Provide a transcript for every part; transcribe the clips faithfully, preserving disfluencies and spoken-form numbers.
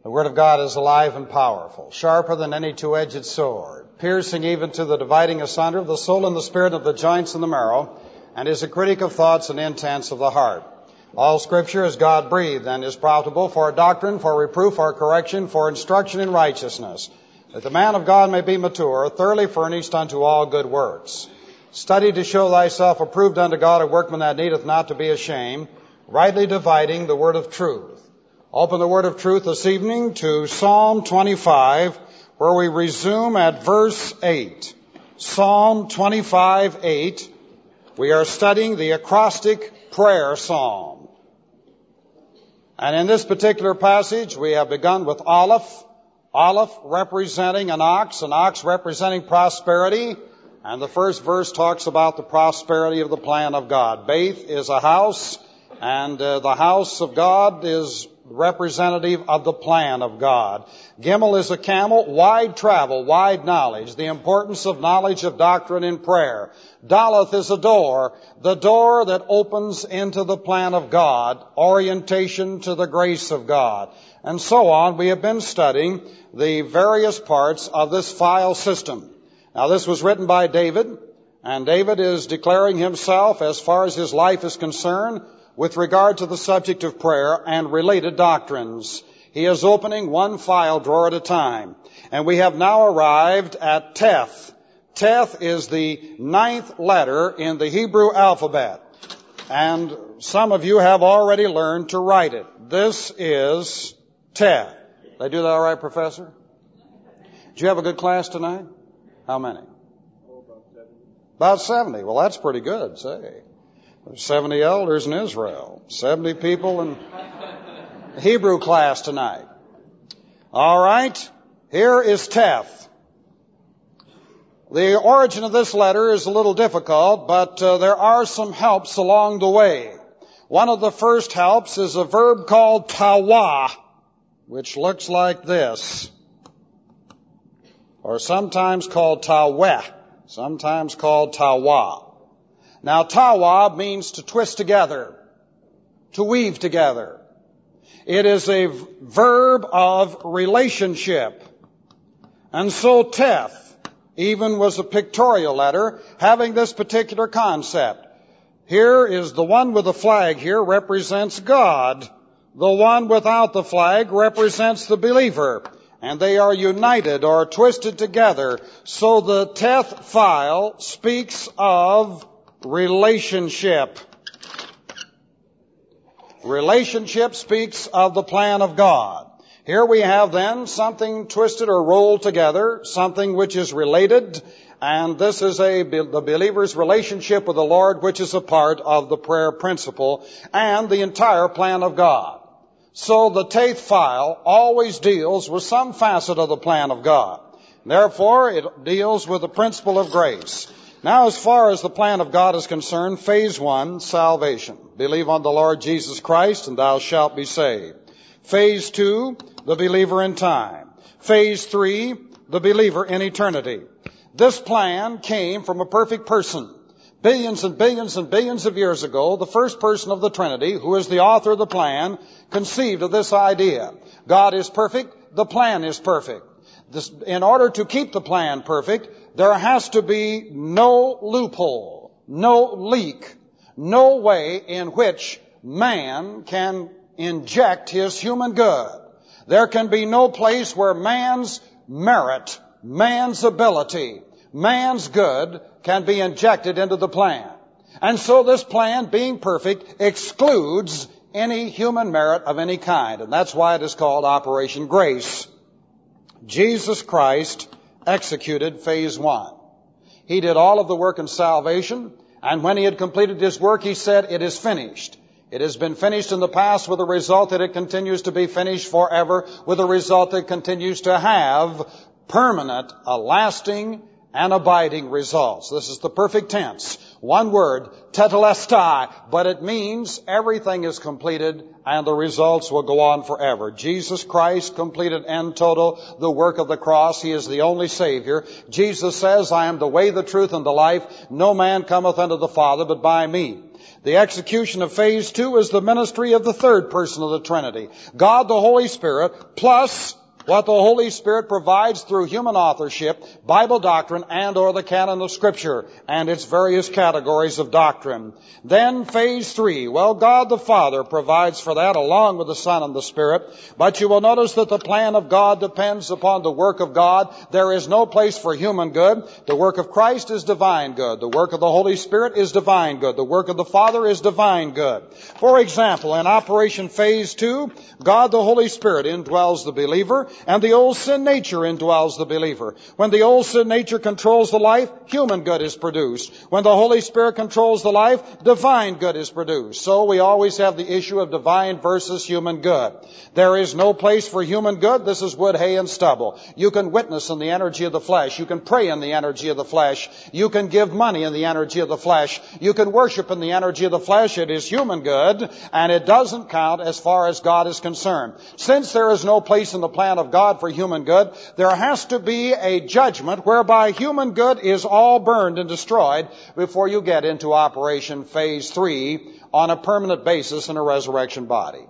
The Word of God is alive and powerful, sharper than any two-edged sword, piercing even to the dividing asunder of the soul and the spirit, of the joints and the marrow, and is a critic of thoughts and intents of the heart. All Scripture is God-breathed and is profitable for doctrine, for reproof, for correction, for instruction in righteousness, that the man of God may be mature, thoroughly furnished unto all good works. Study to show thyself approved unto God, a workman that needeth not to be ashamed, rightly dividing the word of truth. Open the word of truth this evening to Psalm twenty-five, where we resume at verse eight. Psalm twenty-five, eight. We are studying the acrostic prayer psalm. And in this particular passage, we have begun with Aleph. Aleph representing an ox, an ox representing prosperity. And the first verse talks about the prosperity of the plan of God. Beth is a house, and uh, the house of God is representative of the plan of God. Gimel is a camel, wide travel, wide knowledge, the importance of knowledge of doctrine in prayer. Daleth is a door, the door that opens into the plan of God, orientation to the grace of God. And so on. We have been studying the various parts of this file system. Now, this was written by David, and David is declaring himself, as far as his life is concerned, with regard to the subject of prayer and related doctrines. He is opening one file drawer at a time. And we have now arrived at Teth. Teth is the ninth letter in the Hebrew alphabet. And some of you have already learned to write it. This is Teth. Did I do that all right, Professor? Did you have a good class tonight? How many? Oh, about seventy. About seventy. Well, that's pretty good, say. There's seventy elders in Israel. seventy people in the Hebrew class tonight. All right. Here is Teth. The origin of this letter is a little difficult, but uh, there are some helps along the way. One of the first helps is a verb called tawah, which looks like this, or sometimes called taweh, sometimes called tawah. Now, tawah means to twist together, to weave together. It is a verb of relationship. And so Teth even was a pictorial letter having this particular concept. Here is the one with the flag here represents God. The one without the flag represents the believer. And they are united or twisted together. So the Teth file speaks of relationship. Relationship speaks of the plan of God. Here we have then something twisted or rolled together, something which is related, and this is a the believer's relationship with the Lord, which is a part of the prayer principle and the entire plan of God. So the Teth file always deals with some facet of the plan of God. Therefore, it deals with the principle of grace. Now, as far as the plan of God is concerned, phase one, salvation. Believe on the Lord Jesus Christ and thou shalt be saved. Phase two, the believer in time. Phase three, the believer in eternity. This plan came from a perfect person. Billions and billions and billions of years ago, the first person of the Trinity, who is the author of the plan, conceived of this idea. God is perfect, the plan is perfect. This, in order to keep the plan perfect, there has to be no loophole, no leak, no way in which man can inject his human good. There can be no place where man's merit, man's ability, man's good can be injected into the plan. And so this plan, being perfect, excludes any human merit of any kind. And that's why it is called Operation Grace. Jesus Christ executed phase one. He did all of the work in salvation, and when he had completed his work, he said, "It is finished." It has been finished in the past with the result that it continues to be finished forever, with the result that it continues to have permanent, a lasting, and abiding results. This is the perfect tense. One word, tetelestai, but it means everything is completed and the results will go on forever. Jesus Christ completed en total the work of the cross. He is the only Savior. Jesus says, "I am the way, the truth, and the life. No man cometh unto the Father but by me." The execution of phase two is the ministry of the third person of the Trinity, God the Holy Spirit, plus what the Holy Spirit provides through human authorship, Bible doctrine, and or the canon of Scripture, and its various categories of doctrine. Then phase three, well, God the Father provides for that along with the Son and the Spirit, but you will notice that the plan of God depends upon the work of God. There is no place for human good. The work of Christ is divine good. The work of the Holy Spirit is divine good. The work of the Father is divine good. For example, in Operation Phase two, God the Holy Spirit indwells the believer, and the old sin nature indwells the believer. When the old sin nature controls the life, human good is produced. When the Holy Spirit controls the life, divine good is produced. So we always have the issue of divine versus human good. There is no place for human good. This is wood, hay, and stubble. You can witness in the energy of the flesh. You can pray in the energy of the flesh. You can give money in the energy of the flesh. You can worship in the energy of the flesh. It is human good, and it doesn't count as far as God is concerned. Since there is no place in the plan of God for human good, there has to be a judgment whereby human good is all burned and destroyed before you get into Operation Phase three on a permanent basis in a resurrection body.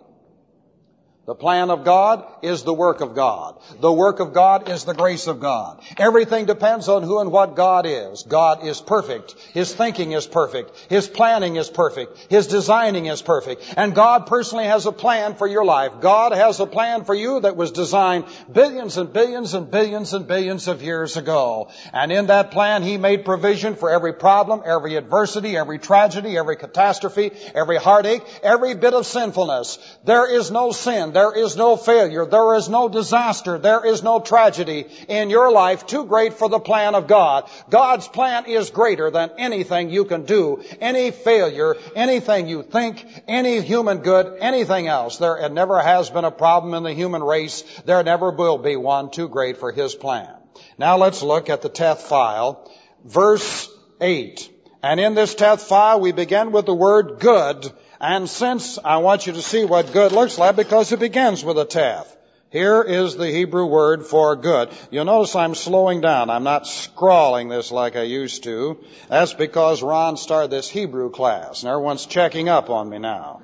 The plan of God is the work of God. The work of God is the grace of God. Everything depends on who and what God is. God is perfect. His thinking is perfect. His planning is perfect. His designing is perfect. And God personally has a plan for your life. God has a plan for you that was designed billions and billions and billions and billions of years ago. And in that plan, He made provision for every problem, every adversity, every tragedy, every catastrophe, every heartache, every bit of sinfulness. There is no sin. There is no failure. There is no disaster. There is no tragedy in your life too great for the plan of God. God's plan is greater than anything you can do, any failure, anything you think, any human good, anything else. There never has been a problem in the human race. There never will be one too great for His plan. Now let's look at the Teth file, verse eight. And in this Teth file, we begin with the word good. And since I want you to see what good looks like, because it begins with a Teth. Here is the Hebrew word for good. You'll notice I'm slowing down. I'm not scrawling this like I used to. That's because Ron started this Hebrew class, and everyone's checking up on me now.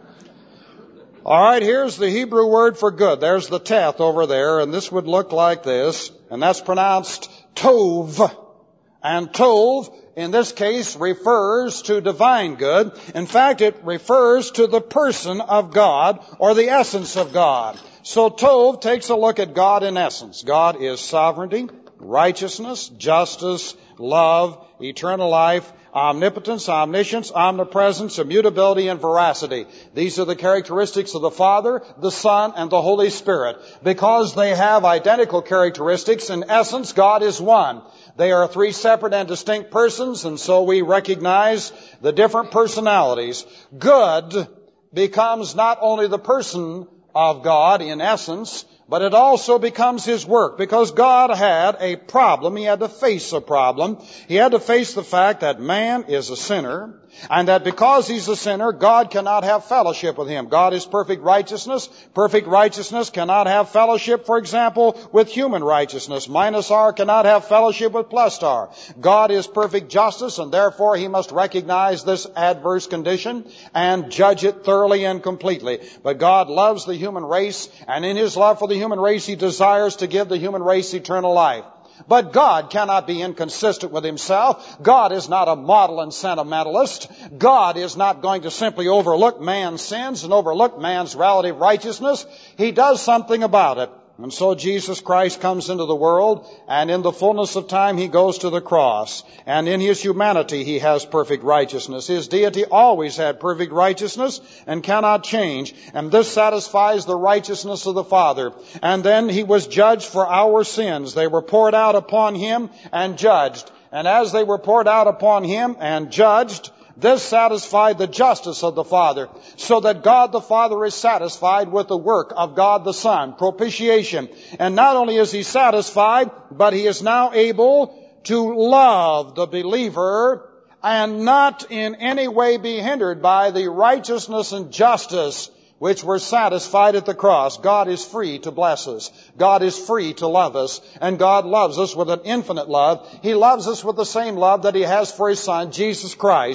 All right, here's the Hebrew word for good. There's the Teth over there, and this would look like this, and that's pronounced tov. And tov, in this case, refers to divine good. In fact, it refers to the person of God or the essence of God. So Tov takes a look at God in essence. God is sovereignty, righteousness, justice, love, eternal life, omnipotence, omniscience, omnipresence, immutability, and veracity. These are the characteristics of the Father, the Son, and the Holy Spirit. Because they have identical characteristics, in essence, God is one. They are three separate and distinct persons, and so we recognize the different personalities. Good becomes not only the person of God in essence, but it also becomes His work, because God had a problem. He had to face a problem. He had to face the fact that man is a sinner, and that because he's a sinner, God cannot have fellowship with him. God is perfect righteousness. Perfect righteousness cannot have fellowship, for example, with human righteousness. Minus R cannot have fellowship with plus R. God is perfect justice, and therefore He must recognize this adverse condition and judge it thoroughly and completely. But God loves the human race, and in His love for the human race, He desires to give the human race eternal life. But God cannot be inconsistent with Himself. God is not a model and sentimentalist. God is not going to simply overlook man's sins and overlook man's relative righteousness. He does something about it. And so Jesus Christ comes into the world, and in the fullness of time He goes to the cross. And in His humanity He has perfect righteousness. His deity always had perfect righteousness and cannot change. And this satisfies the righteousness of the Father. And then He was judged for our sins. They were poured out upon Him and judged. And as they were poured out upon Him and judged, this satisfied the justice of the Father, so that God the Father is satisfied with the work of God the Son, propitiation. And not only is He satisfied, but He is now able to love the believer and not in any way be hindered by the righteousness and justice which were satisfied at the cross. God is free to bless us. God is free to love us. And God loves us with an infinite love. He loves us with the same love that He has for His Son, Jesus Christ.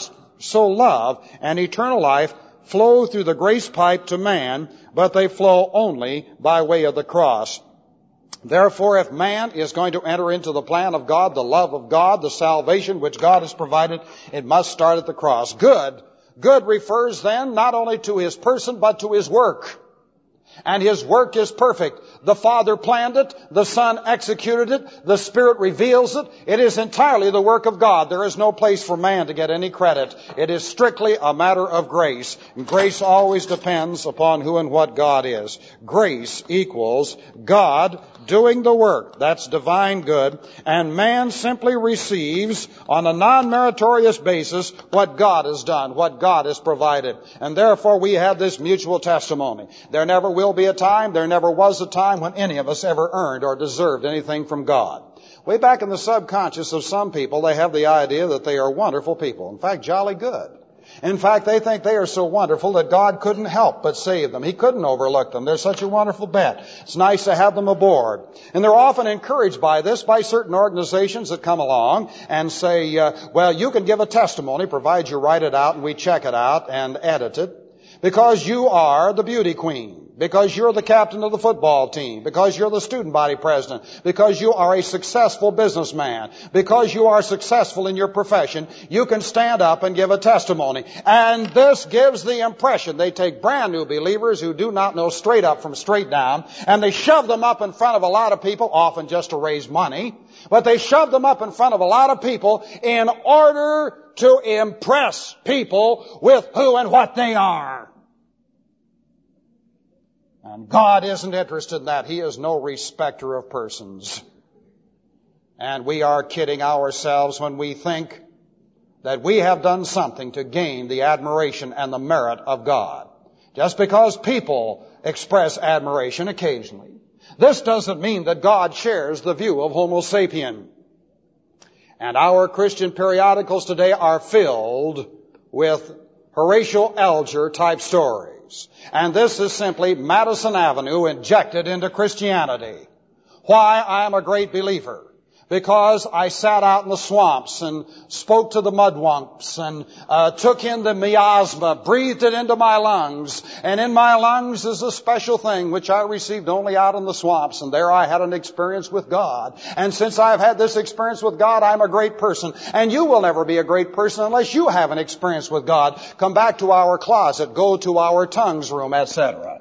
So love and eternal life flow through the grace pipe to man, but they flow only by way of the cross. Therefore, if man is going to enter into the plan of God, the love of God, the salvation which God has provided, it must start at the cross. Good. Good refers then not only to his person, but to his work. And his work is perfect. The Father planned it. The Son executed it. The Spirit reveals it. It is entirely the work of God. There is no place for man to get any credit. It is strictly a matter of grace. And grace always depends upon who and what God is. Grace equals God doing the work. That's divine good. And man simply receives on a non-meritorious basis what God has done, what God has provided. And therefore we have this mutual testimony. There never will be a time, there never was a time when any of us ever earned or deserved anything from God. Way back in the subconscious of some people, they have the idea that they are wonderful people. In fact, jolly good. In fact, they think they are so wonderful that God couldn't help but save them. He couldn't overlook them. They're such a wonderful bet. It's nice to have them aboard. And they're often encouraged by this by certain organizations that come along and say, uh, well, you can give a testimony, provided you write it out and we check it out and edit it, because you are the beauty queen. Because you're the captain of the football team. Because you're the student body president. Because you are a successful businessman. Because you are successful in your profession, you can stand up and give a testimony. And this gives the impression, they take brand new believers who do not know straight up from straight down, and they shove them up in front of a lot of people, often just to raise money, but they shove them up in front of a lot of people in order to impress people with who and what they are. And God isn't interested in that. He is no respecter of persons. And we are kidding ourselves when we think that we have done something to gain the admiration and the merit of God. Just because people express admiration occasionally, this doesn't mean that God shares the view of Homo sapien. And our Christian periodicals today are filled with Horatio Alger type stories. And this is simply Madison Avenue injected into Christianity. Why I am a great believer? Because I sat out in the swamps and spoke to the mudwumps and uh, took in the miasma, breathed it into my lungs. And in my lungs is a special thing which I received only out in the swamps. And there I had an experience with God. And since I've had this experience with God, I'm a great person. And you will never be a great person unless you have an experience with God. Come back to our closet, go to our tongues room, et cetera.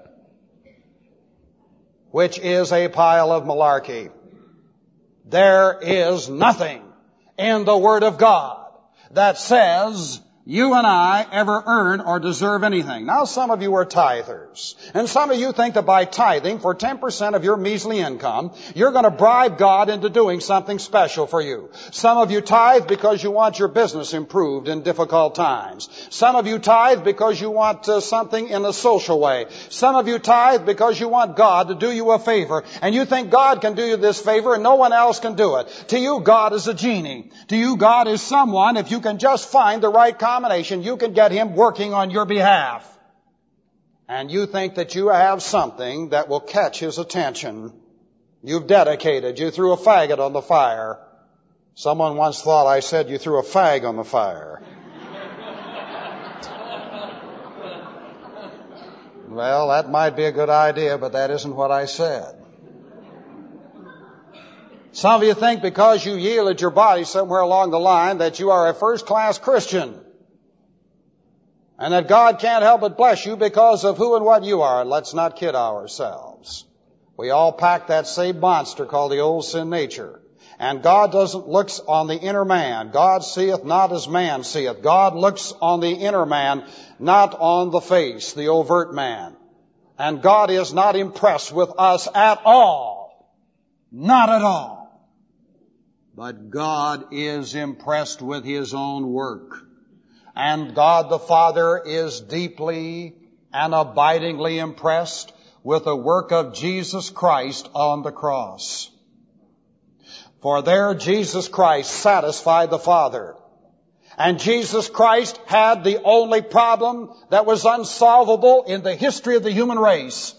Which is a pile of malarkey. There is nothing in the Word of God that says you and I ever earn or deserve anything. Now, some of you are tithers. And some of you think that by tithing for ten percent of your measly income, you're going to bribe God into doing something special for you. Some of you tithe because you want your business improved in difficult times. Some of you tithe because you want uh, something in a social way. Some of you tithe because you want God to do you a favor. And you think God can do you this favor and no one else can do it. To you, God is a genie. To you, God is someone, if you can just find the right combination, you can get him working on your behalf. And you think that you have something that will catch his attention. You've dedicated. You threw a faggot on the fire. Someone once thought I said you threw a fag on the fire. Well, that might be a good idea, but that isn't what I said. Some of you think because you yielded your body somewhere along the line that you are a first-class Christian. And that God can't help but bless you because of who and what you are. Let's not kid ourselves. We all pack that same monster called the old sin nature. And God doesn't look on the inner man. God seeth not as man seeth. God looks on the inner man, not on the face, the overt man. And God is not impressed with us at all. Not at all. But God is impressed with his own work. And God the Father is deeply and abidingly impressed with the work of Jesus Christ on the cross. For there Jesus Christ satisfied the Father. And Jesus Christ had the only problem that was unsolvable in the history of the human race.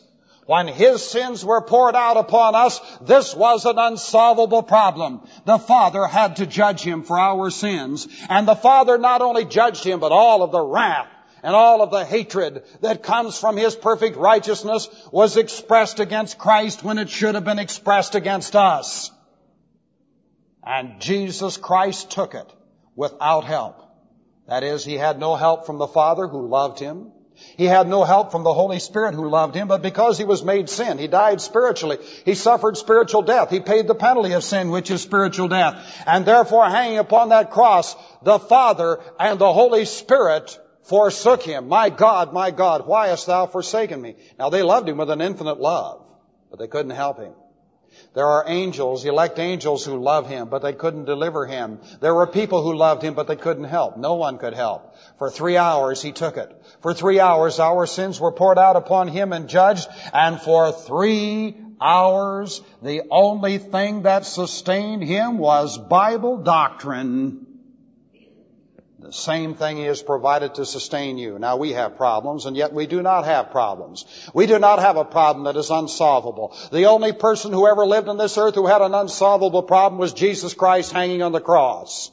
When His sins were poured out upon us, this was an unsolvable problem. The Father had to judge Him for our sins. And the Father not only judged Him, but all of the wrath and all of the hatred that comes from His perfect righteousness was expressed against Christ when it should have been expressed against us. And Jesus Christ took it without help. That is, He had no help from the Father who loved Him. He had no help from the Holy Spirit who loved Him, but because He was made sin, He died spiritually. He suffered spiritual death. He paid the penalty of sin, which is spiritual death. And therefore, hanging upon that cross, the Father and the Holy Spirit forsook Him. My God, my God, why hast Thou forsaken me? Now, they loved Him with an infinite love, but they couldn't help Him. There are angels, elect angels who love Him, but they couldn't deliver Him. There were people who loved Him, but they couldn't help. No one could help. For three hours He took it. For three hours our sins were poured out upon Him and judged. And for three hours the only thing that sustained Him was Bible doctrine. The same thing He has provided to sustain you. Now, we have problems, and yet we do not have problems. We do not have a problem that is unsolvable. The only person who ever lived on this earth who had an unsolvable problem was Jesus Christ hanging on the cross.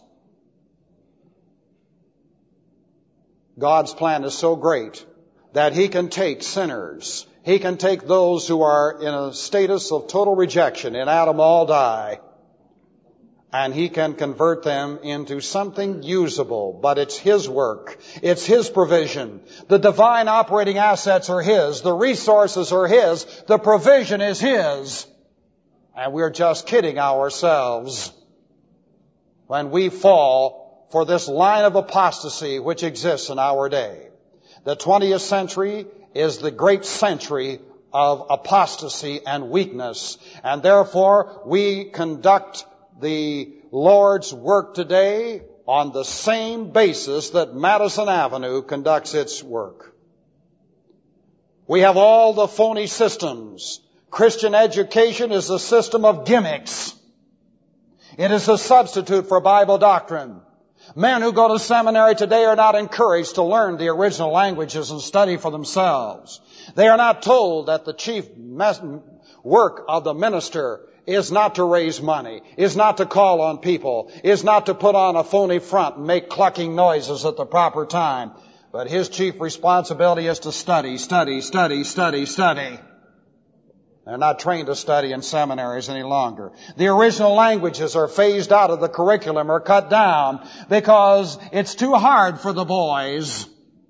God's plan is so great that He can take sinners. He can take those who are in a status of total rejection. In Adam all die. And He can convert them into something usable, but it's His work. It's His provision. The divine operating assets are His. The resources are His. The provision is His. And we're just kidding ourselves when we fall for this line of apostasy which exists in our day. The twentieth century is the great century of apostasy and weakness. And therefore, we conduct the Lord's work today on the same basis that Madison Avenue conducts its work. We have all the phony systems. Christian education is a system of gimmicks. It is a substitute for Bible doctrine. Men who go to seminary today are not encouraged to learn the original languages and study for themselves. They are not told that the chief work of the minister is not to raise money, is not to call on people, is not to put on a phony front and make clucking noises at the proper time. But his chief responsibility is to study, study, study, study, study. They're not trained to study in seminaries any longer. The original languages are phased out of the curriculum or cut down because it's too hard for the boys.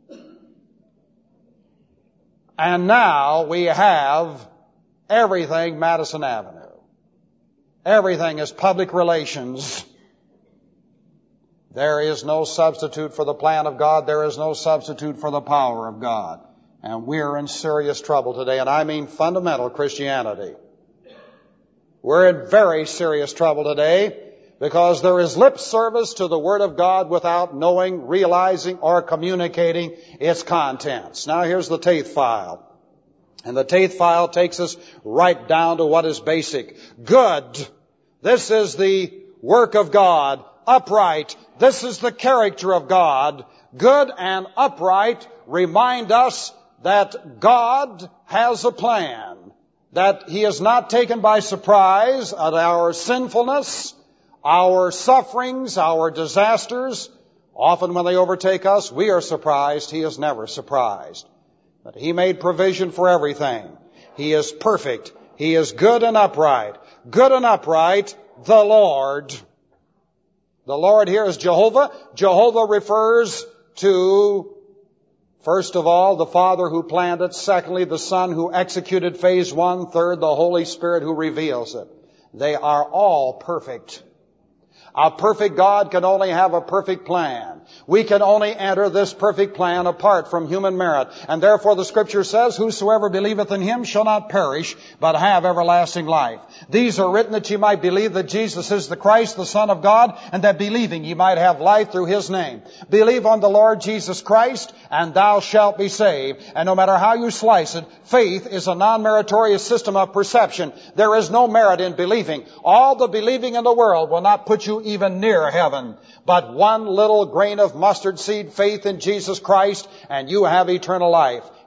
And now we have everything Madison Avenue. Everything is public relations. There is no substitute for the plan of God. There is no substitute for the power of God. And we're in serious trouble today, and I mean fundamental Christianity. We're in very serious trouble today because there is lip service to the Word of God without knowing, realizing, or communicating its contents. Now here's the Taith file. And the Taith file takes us right down to what is basic. Good. This is the work of God. Upright. This is the character of God. Good and upright remind us that God has a plan. That He is not taken by surprise at our sinfulness, our sufferings, our disasters. Often when they overtake us, we are surprised. He is never surprised. But He made provision for everything. He is perfect. He is good and upright. Good and upright, the Lord. The Lord here is Jehovah. Jehovah refers to, first of all, the Father who planned it. Secondly, the Son who executed phase one. Third, the Holy Spirit who reveals it. They are all perfect. A perfect God can only have a perfect plan. We can only enter this perfect plan apart from human merit. And therefore the Scripture says, whosoever believeth in Him shall not perish, but have everlasting life. These are written that ye might believe that Jesus is the Christ, the Son of God, and that believing ye might have life through His name. Believe on the Lord Jesus Christ, and thou shalt be saved. And no matter how you slice it, faith is a non-meritorious system of perception. There is no merit in believing. All the believing in the world will not put you even near heaven. But one little grain of mustard seed faith in Jesus Christ, and you have eternal life.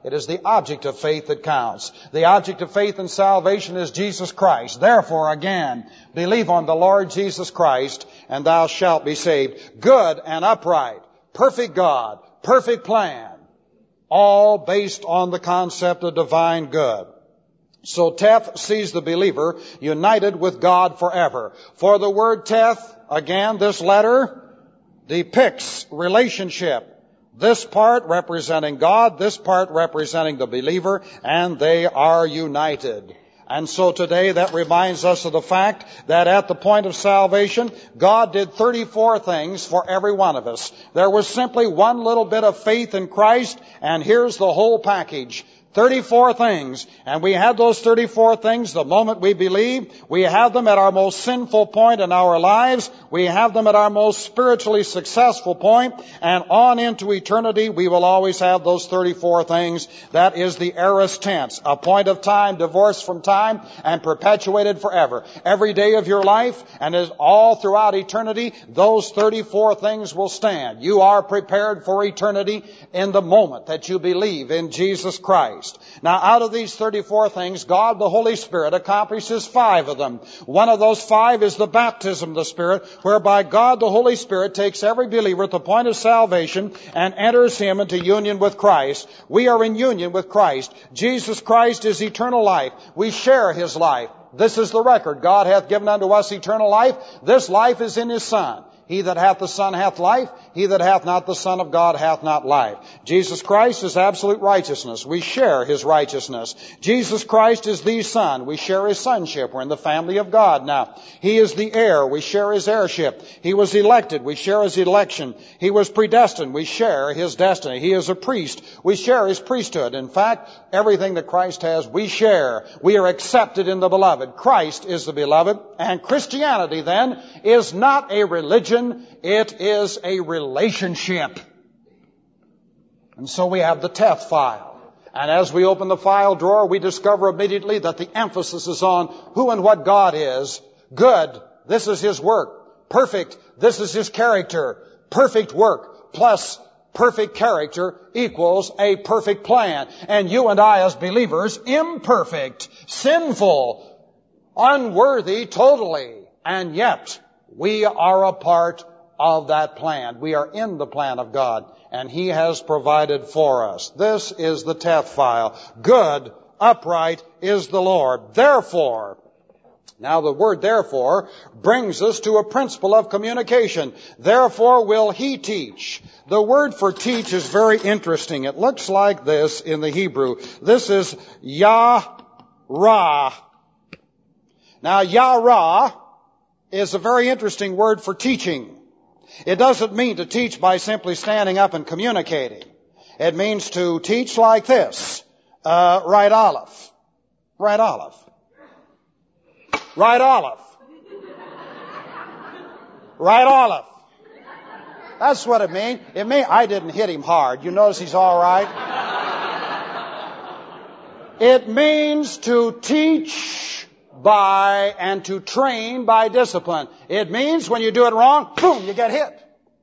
It is the object of faith that counts. The object of faith in salvation is Jesus Christ. Therefore, again, believe on the Lord Jesus Christ, and thou shalt be saved. Good and upright, perfect God, perfect plan, all based on the concept of divine good. So Teth sees the believer united with God forever. For the word Teth, again, this letter depicts relationship. This part representing God, this part representing the believer, and they are united. And so today that reminds us of the fact that at the point of salvation, God did thirty-four things for every one of us. There was simply one little bit of faith in Christ, and here's the whole package. thirty-four things. And we had those thirty-four things the moment we believe. We have them at our most sinful point in our lives. We have them at our most spiritually successful point. And on into eternity, we will always have those thirty-four things. That is the aorist tense. A point of time, divorced from time, and perpetuated forever. Every day of your life, and is all throughout eternity, those thirty-four things will stand. You are prepared for eternity in the moment that you believe in Jesus Christ. Now, out of these thirty-four things, God the Holy Spirit accomplishes five of them. One of those five is the baptism of the Spirit, whereby God the Holy Spirit takes every believer at the point of salvation and enters him into union with Christ. We are in union with Christ. Jesus Christ is eternal life. We share his life. This is the record. God hath given unto us eternal life. This life is in his Son. He that hath the Son hath life. He that hath not the Son of God hath not life. Jesus Christ is absolute righteousness. We share his righteousness. Jesus Christ is the Son. We share his sonship. We're in the family of God now. He is the heir. We share his heirship. He was elected. We share his election. He was predestined. We share his destiny. He is a priest. We share his priesthood. In fact, everything that Christ has, we share. We are accepted in the beloved. Christ is the beloved. And Christianity, then, is not a religion. It is a relationship. And so we have the Teth file. And as we open the file drawer, we discover immediately that the emphasis is on who and what God is. Good, this is his work. Perfect, this is his character. Perfect work plus perfect character equals a perfect plan. And you and I as believers, imperfect, sinful, unworthy totally, and yet we are a part of that plan. We are in the plan of God, and he has provided for us. This is the Teth file. Good, upright is the Lord. Therefore, now the word therefore brings us to a principle of communication. Therefore will he teach. The word for teach is very interesting. It looks like this in the Hebrew. This is Yah-Ra. Now Yah-Ra is a very interesting word for teaching. It doesn't mean to teach by simply standing up and communicating. It means to teach like this. Uh, right olive. Right olive. Right olive. Right olive. That's what it means. It mean I didn't hit him hard. You notice he's all right? It means to teach by and to train by discipline. It means when you do it wrong, boom, you get hit.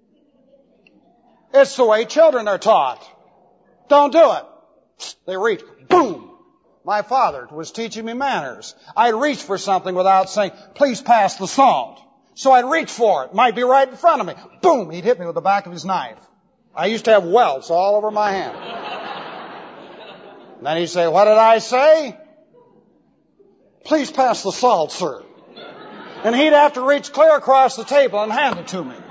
It's the way children are taught. Don't do it. They reach, boom. My father was teaching me manners. I'd reach for something without saying, please pass the salt. So I'd reach for it. Might be right in front of me. Boom, he'd hit me with the back of his knife. I used to have welts all over my hand. And then he'd say, what did I say? Please pass the salt, sir. And he'd have to reach clear across the table and hand it to me.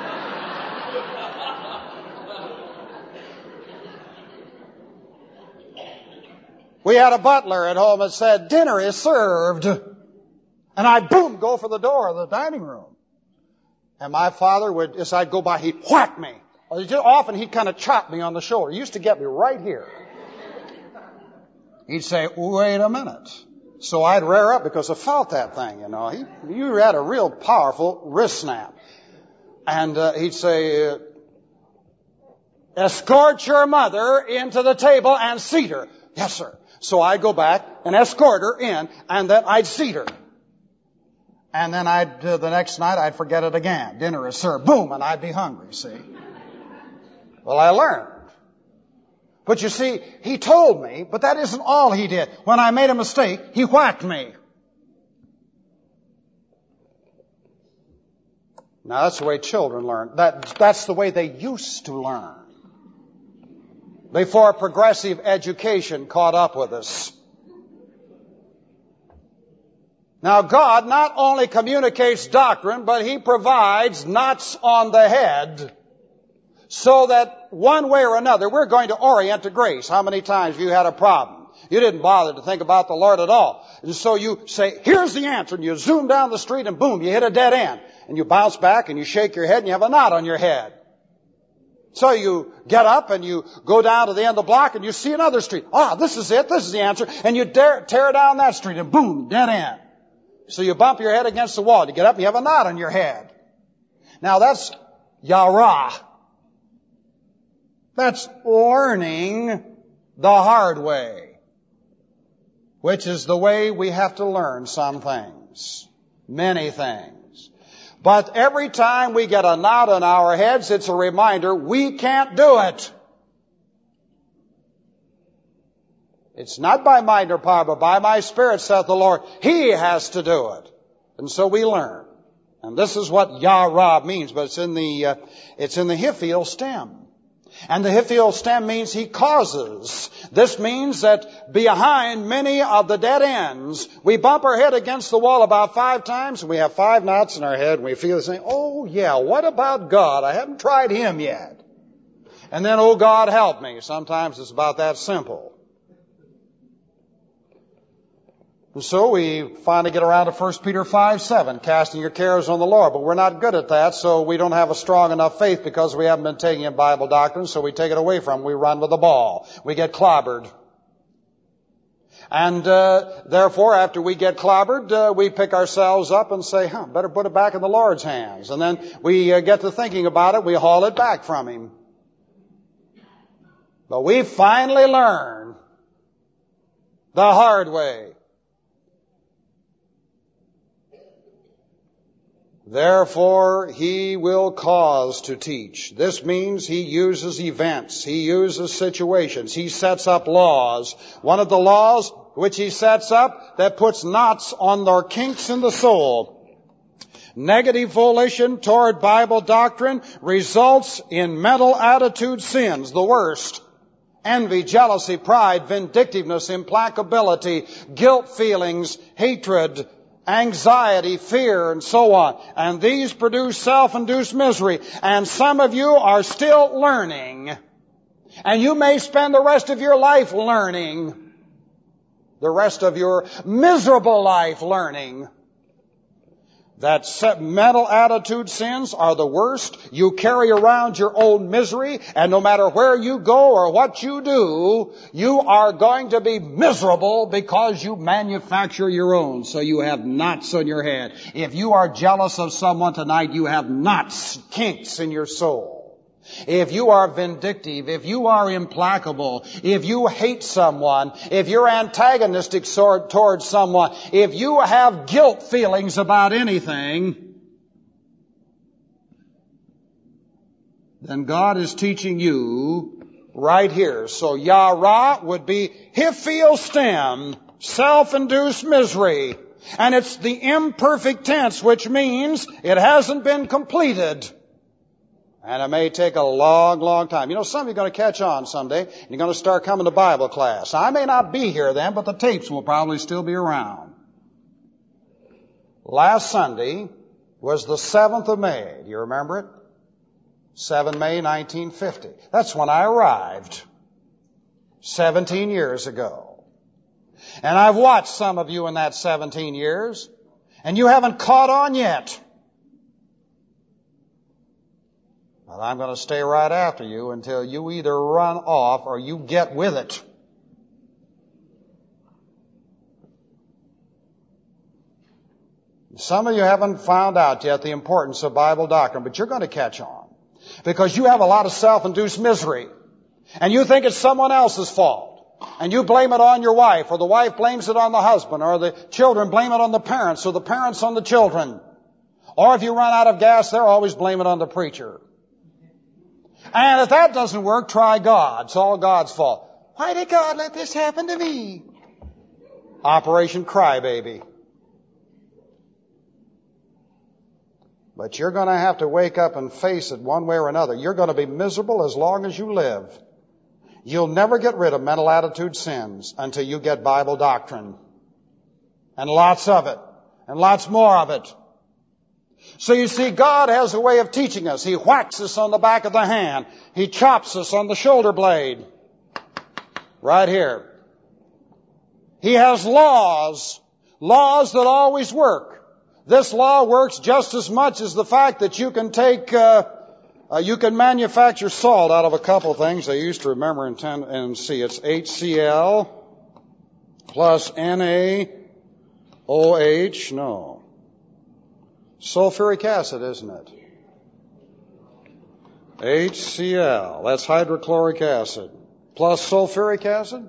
We had a butler at home that said, dinner is served. And I'd, boom, go for the door of the dining room. And my father would, as I'd go by, he'd whack me. Or often he'd kind of chop me on the shoulder. He used to get me right here. He'd say, wait a minute. So I'd rear up because I felt that thing, you know. He, you had a real powerful wrist snap. And uh, he'd say, uh, escort your mother into the table and seat her. Yes, sir. So I'd go back and escort her in, and then I'd seat her. And then I'd, uh, the next night, I'd forget it again. Dinner is served. Boom, and I'd be hungry, see. Well, I learned. But you see, he told me, but that isn't all he did. When I made a mistake, he whacked me. Now that's the way children learn. That, that's the way they used to learn. Before progressive education caught up with us. Now God not only communicates doctrine, but He provides knots on the head so that one way or another we're going to orient to grace. How many times have you had a problem? You didn't bother to think about the Lord at all. And so you say, here's the answer, and you zoom down the street and boom, you hit a dead end. And you bounce back and you shake your head and you have a knot on your head. So you get up and you go down to the end of the block and you see another street. Ah, this is it, this is the answer. And you dare, tear down that street and boom, dead end. So you bump your head against the wall. You get up and you have a knot on your head. Now that's Yara. That's learning the hard way, which is the way we have to learn some things, many things. But every time we get a knot on our heads, it's a reminder we can't do it. It's not by might nor power, but by my Spirit, saith the Lord. He has to do it. And so we learn. And this is what Yara means, but it's in the, uh, it's in the Hiphiel stem. And the Hiphiel stem means He causes. This means that behind many of the dead ends, we bump our head against the wall about five times, and we have five knots in our head, and we feel the same, oh yeah, what about God? I haven't tried Him yet. And then, oh God, help me. Sometimes it's about that simple. And so we finally get around to First Peter five seven, casting your cares on the Lord. But we're not good at that, so we don't have a strong enough faith because we haven't been taking in Bible doctrine, so we take it away from them. We run with the ball. We get clobbered. And uh, therefore, after we get clobbered, uh, we pick ourselves up and say, huh, better put it back in the Lord's hands. And then we uh, get to thinking about it. We haul it back from Him. But we finally learn the hard way. Therefore, He will cause to teach. This means He uses events. He uses situations. He sets up laws. One of the laws which He sets up that puts knots on the kinks in the soul. Negative volition toward Bible doctrine results in mental attitude sins, the worst. Envy, jealousy, pride, vindictiveness, implacability, guilt feelings, hatred, anxiety, fear, and so on. And these produce self-induced misery. And some of you are still learning. And you may spend the rest of your life learning. The rest of your miserable life learning. That mental attitude sins are the worst. You carry around your own misery, and no matter where you go or what you do, you are going to be miserable because you manufacture your own. So you have knots on your head. If you are jealous of someone tonight, you have knots, kinks in your soul. If you are vindictive, if you are implacable, if you hate someone, if you're antagonistic towards someone, if you have guilt feelings about anything, then God is teaching you right here. So Yara would be Hiphiel stem, self-induced misery. And it's the imperfect tense, which means it hasn't been completed. And it may take a long, long time. You know, some of you are going to catch on someday, and you're going to start coming to Bible class. I may not be here then, but the tapes will probably still be around. Last Sunday was the seventh of May. Do you remember it? seventh of May, nineteen fifty. That's when I arrived. seventeen years ago. And I've watched some of you in that seventeen years, and you haven't caught on yet. But I'm going to stay right after you until you either run off or you get with it. Some of you haven't found out yet the importance of Bible doctrine, but you're going to catch on. Because you have a lot of self-induced misery. And you think it's someone else's fault. And you blame it on your wife, or the wife blames it on the husband, or the children blame it on the parents, or the parents on the children. Or if you run out of gas, they're always blaming it on the preacher. And if that doesn't work, try God. It's all God's fault. Why did God let this happen to me? Operation Crybaby. But you're going to have to wake up and face it one way or another. You're going to be miserable as long as you live. You'll never get rid of mental attitude sins until you get Bible doctrine. And lots of it. And lots more of it. So you see, God has a way of teaching us. He whacks us on the back of the hand. He chops us on the shoulder blade. Right here. He has laws. Laws that always work. This law works just as much as the fact that you can take, uh, uh, you can manufacture salt out of a couple things. I used to remember and, ten, and see. It's H C L plus N A O H. No. Sulfuric acid, isn't it? H C L. That's hydrochloric acid. Plus sulfuric acid?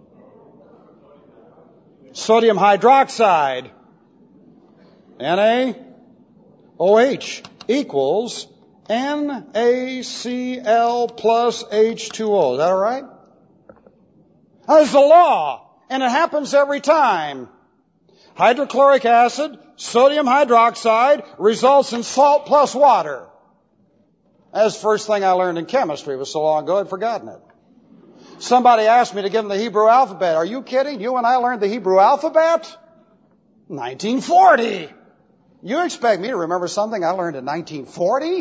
Sodium hydroxide. N A O H equals N A C L plus H two O. Is that all right? That's the law. And it happens every time. Hydrochloric acid, sodium hydroxide results in salt plus water. That's the first thing I learned in chemistry. It was so long ago I'd forgotten it. Somebody asked me to give them the Hebrew alphabet. Are you kidding? You and I learned the Hebrew alphabet? nineteen forty. You expect me to remember something I learned in nineteen forty?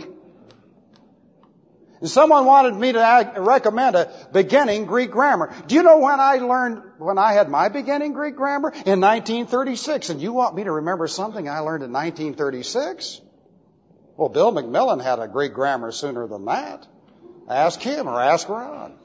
And someone wanted me to recommend a beginning Greek grammar. Do you know when I learned, when I had my beginning Greek grammar? In nineteen thirty-six. And you want me to remember something I learned in nineteen thirty-six? Well, Bill McMillan had a Greek grammar sooner than that. Ask him or ask Ron.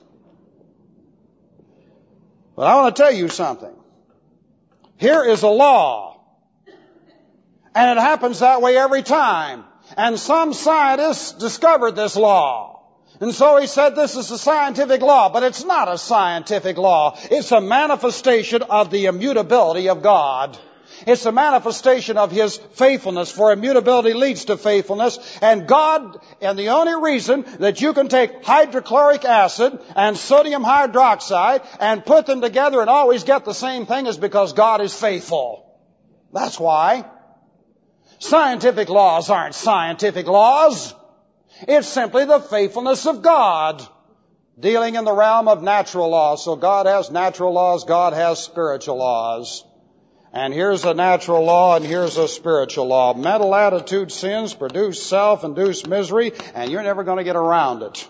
But I want to tell you something. Here is a law. And it happens that way every time. And some scientists discovered this law. And so he said this is a scientific law, but it's not a scientific law. It's a manifestation of the immutability of God. It's a manifestation of His faithfulness, for immutability leads to faithfulness. And God, and the only reason that you can take hydrochloric acid and sodium hydroxide and put them together and always get the same thing is because God is faithful. That's why. Scientific laws aren't scientific laws. It's simply the faithfulness of God dealing in the realm of natural laws. So God has natural laws, God has spiritual laws. And here's a natural law and here's a spiritual law. Mental attitude sins produce self-induced misery, and you're never going to get around it.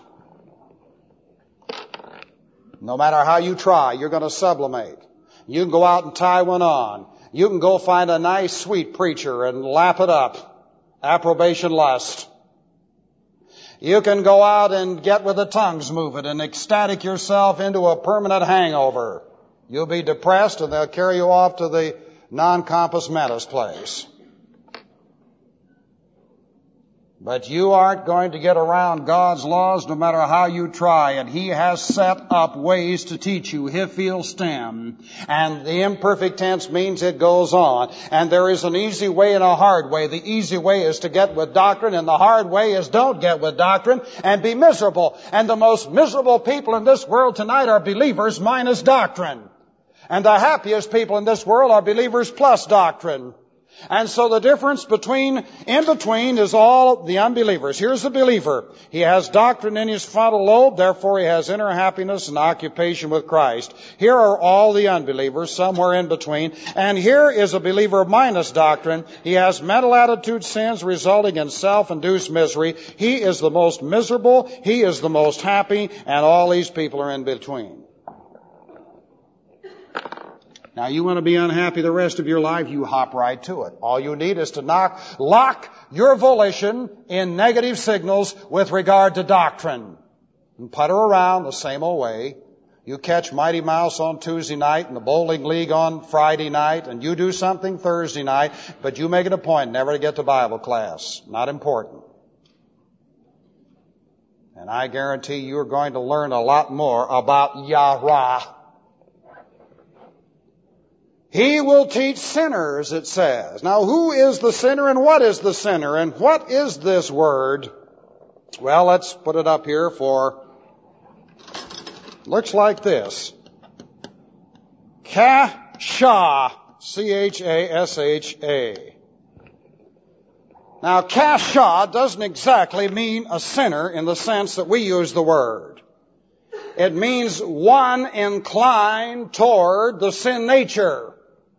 No matter how you try, you're going to sublimate. You can go out and tie one on. You can go find a nice, sweet preacher and lap it up. Approbation lust. You can go out and get with the tongues moving and ecstatic yourself into a permanent hangover. You'll be depressed and they'll carry you off to the non-compos mentis place. But you aren't going to get around God's laws no matter how you try. And He has set up ways to teach you. Hifil stem. And the imperfect tense means it goes on. And there is an easy way and a hard way. The easy way is to get with doctrine, and the hard way is don't get with doctrine and be miserable. And the most miserable people in this world tonight are believers minus doctrine. And the happiest people in this world are believers plus doctrine. And so the difference between, in between is all the unbelievers. Here's the believer. He has doctrine in his frontal lobe, therefore he has inner happiness and occupation with Christ. Here are all the unbelievers, somewhere in between. And here is a believer minus doctrine. He has mental attitude sins resulting in self-induced misery. He is the most miserable, he is the most happy, and all these people are in between. Now, you want to be unhappy the rest of your life, you hop right to it. All you need is to knock, lock your volition in negative signals with regard to doctrine. And putter around the same old way. You catch Mighty Mouse on Tuesday night and the bowling league on Friday night, and you do something Thursday night, but you make it a point never to get to Bible class. Not important. And I guarantee you're going to learn a lot more about Yahweh. He will teach sinners, it says. Now, who is the sinner and what is the sinner? And what is this word? Well, let's put it up here for, looks like this. Kasha, C H A S H A. Now, kasha doesn't exactly mean a sinner in the sense that we use the word. It means one inclined toward the sin nature.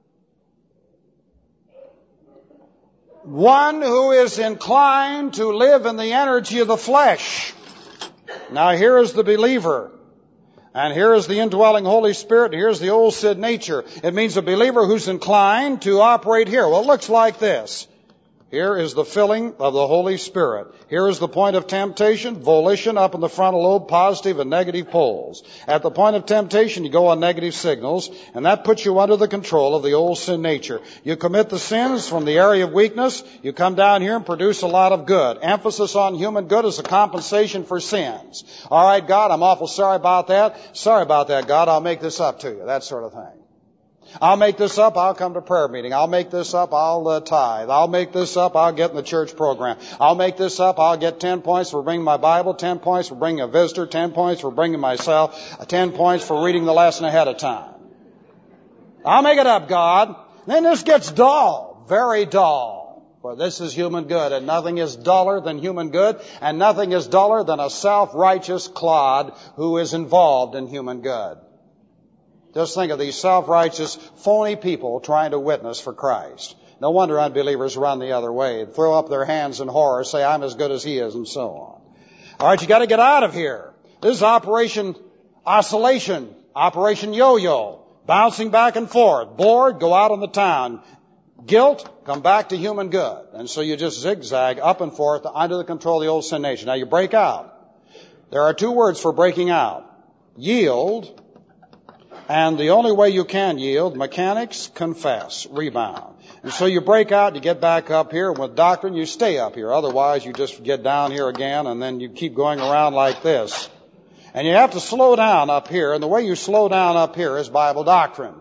One who is inclined to live in the energy of the flesh. Now, here is the believer. And here is the indwelling Holy Spirit. And here's the old sin nature. It means a believer who's inclined to operate here. Well, it looks like this. Here is the filling of the Holy Spirit. Here is the point of temptation, volition up in the frontal lobe, positive and negative poles. At the point of temptation, you go on negative signals, and that puts you under the control of the old sin nature. You commit the sins from the area of weakness. You come down here and produce a lot of good. Emphasis on human good is a compensation for sins. All right, God, I'm awful sorry about that. Sorry about that, God. I'll make this up to you. That sort of thing. I'll make this up, I'll come to prayer meeting. I'll make this up, I'll uh, tithe. I'll make this up, I'll get in the church program. I'll make this up, I'll get ten points for bringing my Bible, ten points for bringing a visitor, ten points for bringing myself, ten points for reading the lesson ahead of time. I'll make it up, God. Then this gets dull, very dull. For this is human good, and nothing is duller than human good, and nothing is duller than a self-righteous clod who is involved in human good. Just think of these self-righteous, phony people trying to witness for Christ. No wonder unbelievers run the other way, throw up their hands in horror, say, I'm as good as he is, and so on. All right, you got to get out of here. This is Operation Oscillation, Operation Yo-Yo, bouncing back and forth. Bored, go out on the town. Guilt, come back to human good. And so you just zigzag up and forth under the control of the old sin nature. Now you break out. There are two words for breaking out. Yield. And the only way you can yield, mechanics, confess, rebound. And so you break out, you get back up here, and with doctrine, you stay up here. Otherwise, you just get down here again, and then you keep going around like this. And you have to slow down up here, and the way you slow down up here is Bible doctrine.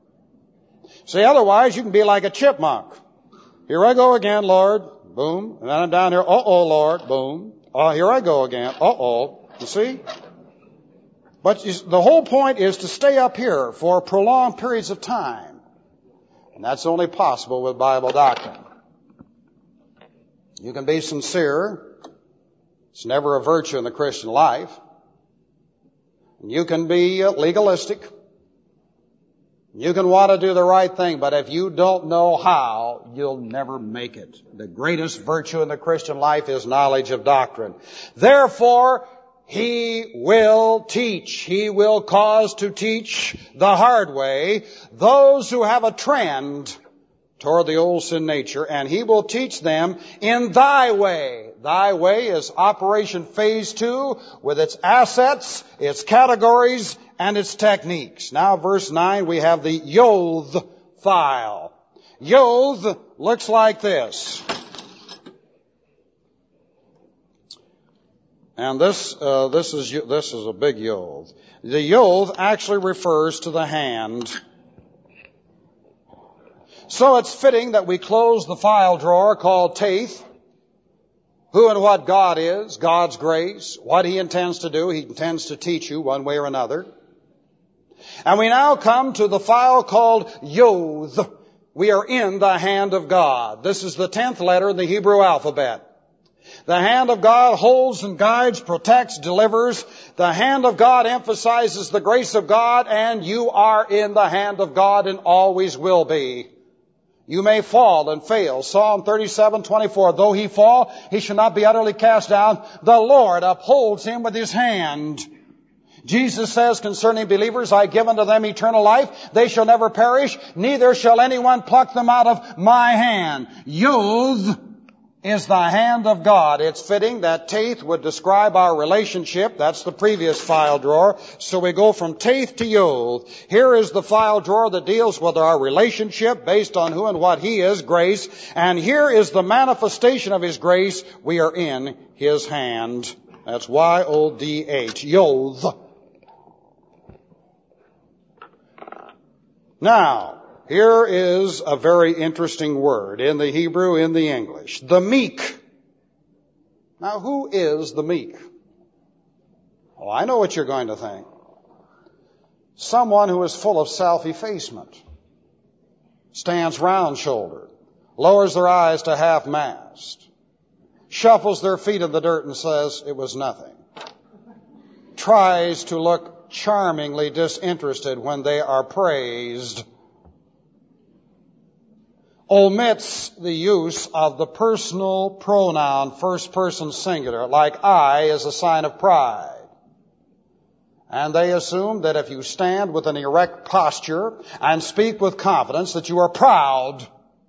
See, otherwise, you can be like a chipmunk. Here I go again, Lord. Boom. And then I'm down here. Uh-oh, Lord. Boom. Oh, here I go again. Uh-oh. You see? But the whole point is to stay up here for prolonged periods of time. And that's only possible with Bible doctrine. You can be sincere. It's never a virtue in the Christian life. You can be legalistic. You can want to do the right thing, but if you don't know how, you'll never make it. The greatest virtue in the Christian life is knowledge of doctrine. Therefore, He will teach. He will cause to teach the hard way those who have a trend toward the old sin nature, and He will teach them in Thy way. Thy way is Operation Phase Two with its assets, its categories, and its techniques. Now, verse nine, we have the Yoth file. Yoth looks like this. And this, uh, this is, this is a big Yoth. The Yoth actually refers to the hand. So it's fitting that we close the file drawer called Taith. Who and what God is, God's grace, what He intends to do. He intends to teach you one way or another. And we now come to the file called Yoth. We are in the hand of God. This is the tenth letter in the Hebrew alphabet. The hand of God holds and guides, protects, delivers. The hand of God emphasizes the grace of God, and you are in the hand of God and always will be. You may fall and fail. Psalm thirty-seven twenty-four, though he fall, he shall not be utterly cast down. The Lord upholds him with His hand. Jesus says concerning believers, I give unto them eternal life. They shall never perish, neither shall anyone pluck them out of my hand. Yoth is the hand of God. It's fitting that Taith would describe our relationship. That's the previous file drawer. So we go from Taith to Yoth. Here is the file drawer that deals with our relationship based on who and what He is, grace. And here is the manifestation of His grace. We are in His hand. That's Y O D H. Yoth. Now, here is a very interesting word in the Hebrew, in the English. The meek. Now, who is the meek? Oh, I know what you're going to think. Someone who is full of self-effacement, stands round-shouldered, lowers their eyes to half-mast, shuffles their feet in the dirt and says, it was nothing, tries to look charmingly disinterested when they are praised, omits the use of the personal pronoun first person singular, like I, as a sign of pride. And they assume that if you stand with an erect posture and speak with confidence that you are proud.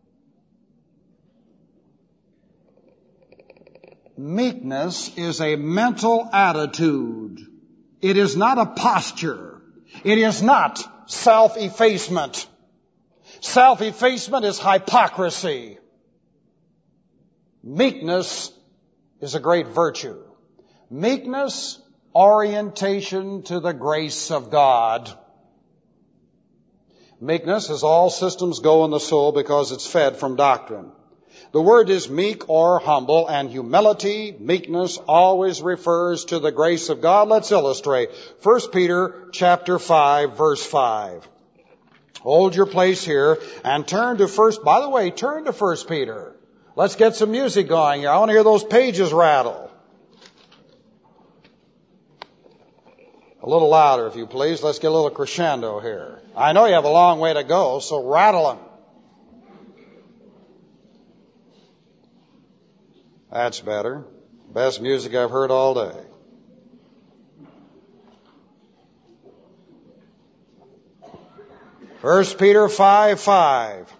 Meekness is a mental attitude. It is not a posture. It is not self-effacement. Self-effacement is hypocrisy. Meekness is a great virtue. Meekness, orientation to the grace of God. Meekness is all systems go in the soul because it's fed from doctrine. The word is meek or humble, and humility, meekness, always refers to the grace of God. Let's illustrate. First Peter chapter five, verse five. Hold your place here and turn to first, by the way, turn to First Peter. Let's get some music going here. I want to hear those pages rattle. A little louder, if you please. Let's get a little crescendo here. I know you have a long way to go, so rattle them. That's better. Best music I've heard all day. First Peter five five.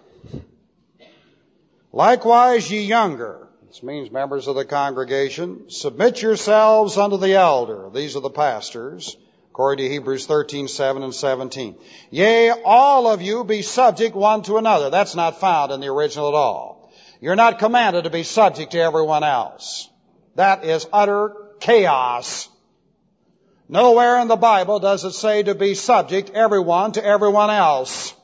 Likewise, ye younger, this means members of the congregation, submit yourselves unto the elder. These are the pastors, according to Hebrews thirteen seven and seventeen. Yea, all of you be subject one to another. That's not found in the original at all. You're not commanded to be subject to everyone else. That is utter chaos. Nowhere in the Bible does it say to be subject everyone to everyone else.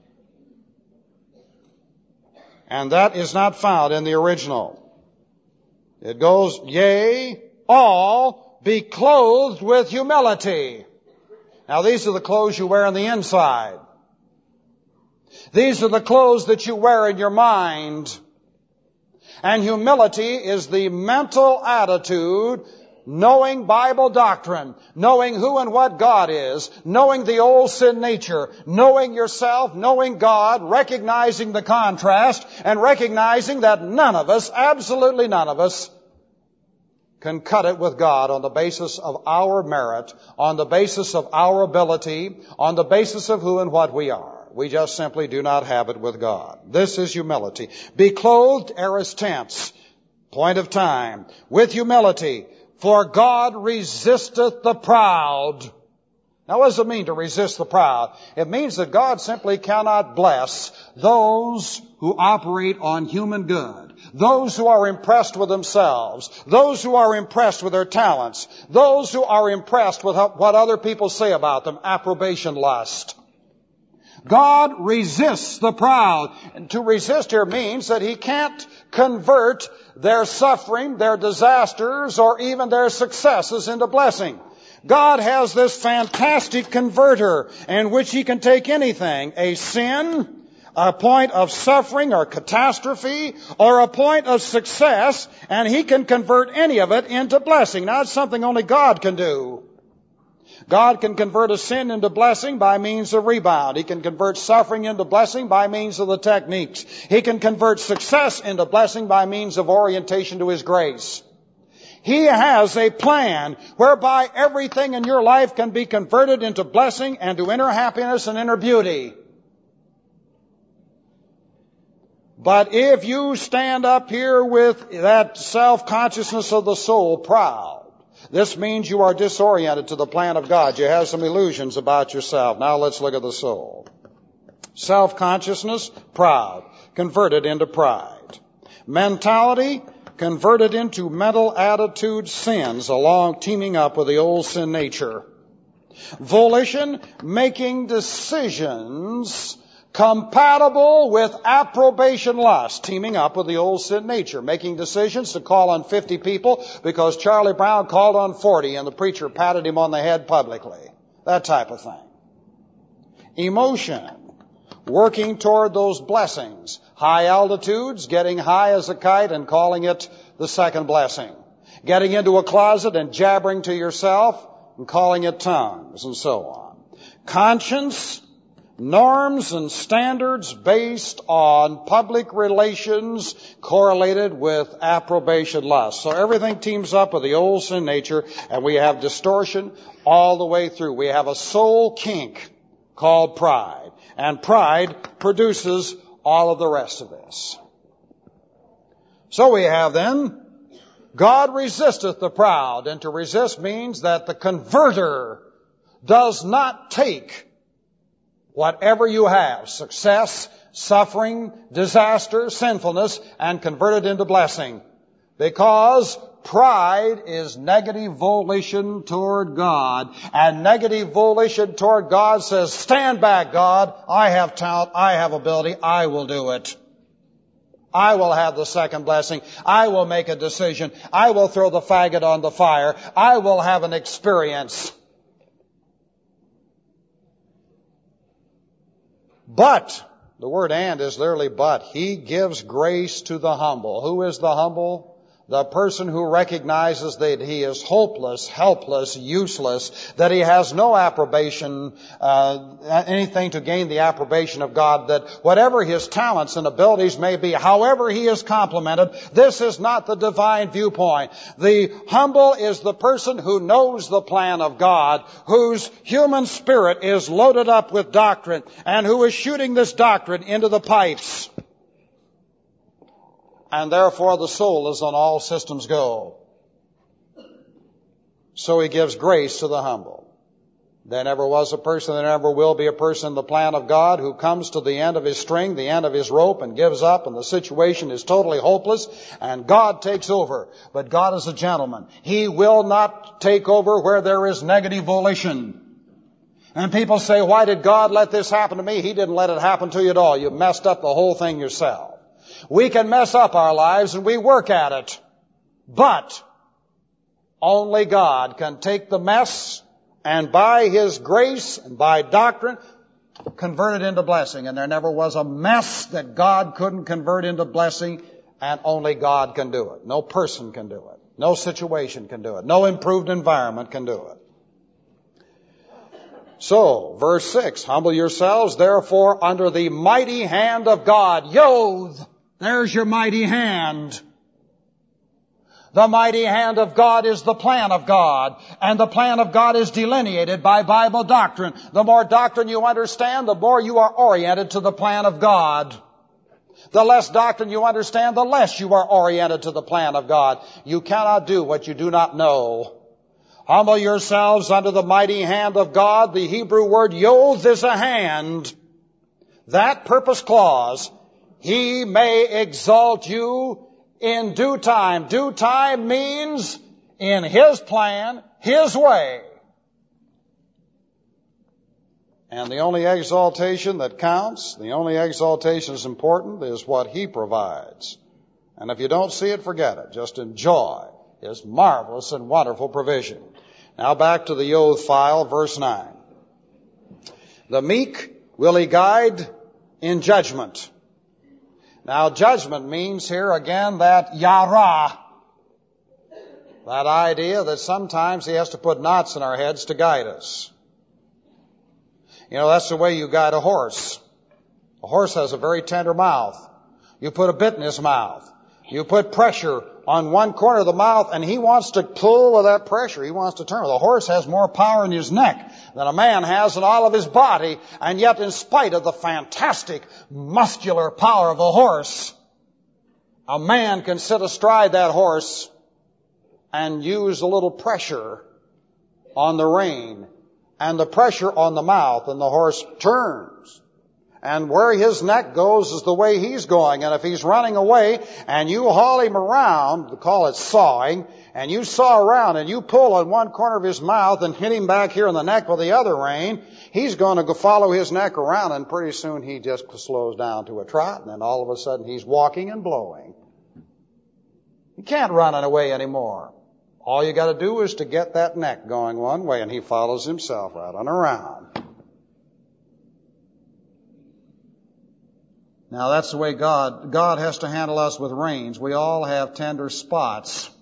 And that is not found in the original. It goes, yea, all be clothed with humility. Now these are the clothes you wear on the inside. These are the clothes that you wear in your mind. And humility is the mental attitude, knowing Bible doctrine, knowing who and what God is, knowing the old sin nature, knowing yourself, knowing God, recognizing the contrast, and recognizing that none of us, absolutely none of us, can cut it with God on the basis of our merit, on the basis of our ability, on the basis of who and what we are. We just simply do not have it with God. This is humility. Be clothed, aorist tense, point of time, with humility. For God resisteth the proud. Now what does it mean to resist the proud? It means that God simply cannot bless those who operate on human good, those who are impressed with themselves, those who are impressed with their talents, those who are impressed with what other people say about them, approbation lust. God resists the proud. And to resist here means that He can't convert their suffering, their disasters, or even their successes into blessing. God has this fantastic converter in which He can take anything, a sin, a point of suffering or catastrophe, or a point of success, and He can convert any of it into blessing. Now, it's something only God can do. God can convert a sin into blessing by means of rebound. He can convert suffering into blessing by means of the techniques. He can convert success into blessing by means of orientation to His grace. He has a plan whereby everything in your life can be converted into blessing and to inner happiness and inner beauty. But if you stand up here with that self-consciousness of the soul, proud, this means you are disoriented to the plan of God. You have some illusions about yourself. Now let's look at the soul. Self-consciousness, proud, converted into pride. Mentality, converted into mental attitude sins, along teaming up with the old sin nature. Volition, making decisions compatible with approbation lust, teaming up with the old sin nature, making decisions to call on fifty people because Charlie Brown called on forty and the preacher patted him on the head publicly. That type of thing. Emotion, working toward those blessings. High altitudes, getting high as a kite and calling it the second blessing. Getting into a closet and jabbering to yourself and calling it tongues, and so on. Conscience, norms and standards based on public relations correlated with approbation lust. So everything teams up with the old sin nature, and we have distortion all the way through. We have a soul kink called pride, and pride produces all of the rest of this. So we have then, God resisteth the proud, and to resist means that the converter does not take whatever you have, success, suffering, disaster, sinfulness, and convert it into blessing. Because pride is negative volition toward God. And negative volition toward God says, stand back, God. I have talent. I have ability. I will do it. I will have the second blessing. I will make a decision. I will throw the faggot on the fire. I will have an experience. But, the word and is literally but, He gives grace to the humble. Who is the humble? The person who recognizes that he is hopeless, helpless, useless, that he has no approbation, uh, anything to gain the approbation of God, that whatever his talents and abilities may be, however he is complimented, this is not the divine viewpoint. The humble is the person who knows the plan of God, whose human spirit is loaded up with doctrine, and who is shooting this doctrine into the pipes. And therefore the soul is on all systems go. So He gives grace to the humble. There never was a person, there never will be a person in the plan of God who comes to the end of his string, the end of his rope, and gives up, and the situation is totally hopeless, and God takes over. But God is a gentleman. He will not take over where there is negative volition. And people say, why did God let this happen to me? He didn't let it happen to you at all. You messed up the whole thing yourself. We can mess up our lives and we work at it. But only God can take the mess and by His grace and by doctrine convert it into blessing. And there never was a mess that God couldn't convert into blessing, and only God can do it. No person can do it. No situation can do it. No improved environment can do it. So, verse six, humble yourselves therefore under the mighty hand of God. Yoth! There's your mighty hand. The mighty hand of God is the plan of God, and the plan of God is delineated by Bible doctrine. The more doctrine you understand, the more you are oriented to the plan of God. The less doctrine you understand, the less you are oriented to the plan of God. You cannot do what you do not know. Humble yourselves under the mighty hand of God. The Hebrew word yoth is a hand. That purpose clause, He may exalt you in due time. Due time means in His plan, His way. And the only exaltation that counts, the only exaltation that's important, is what He provides. And if you don't see it, forget it. Just enjoy His marvelous and wonderful provision. Now back to the Yoth file, verse nine. The meek will He guide in judgment. Now, judgment means here again that yara, that idea that sometimes He has to put knots in our heads to guide us. You know, that's the way you guide a horse. A horse has a very tender mouth. You put a bit in his mouth. You put pressure on one corner of the mouth, and he wants to pull with that pressure. He wants to turn. The horse has more power in his neck than a man has in all of his body, and yet in spite of the fantastic muscular power of a horse, a man can sit astride that horse and use a little pressure on the rein and the pressure on the mouth, and the horse turns. And where his neck goes is the way he's going. And if he's running away and you haul him around, we call it sawing, and you saw around and you pull in one corner of his mouth and hit him back here in the neck with the other rein, he's going to go follow his neck around, and pretty soon he just slows down to a trot, and then all of a sudden he's walking and blowing. He can't run away anymore. All you got to do is to get that neck going one way, and he follows himself right on around. Now that's the way God, God has to handle us with reins. We all have tender spots.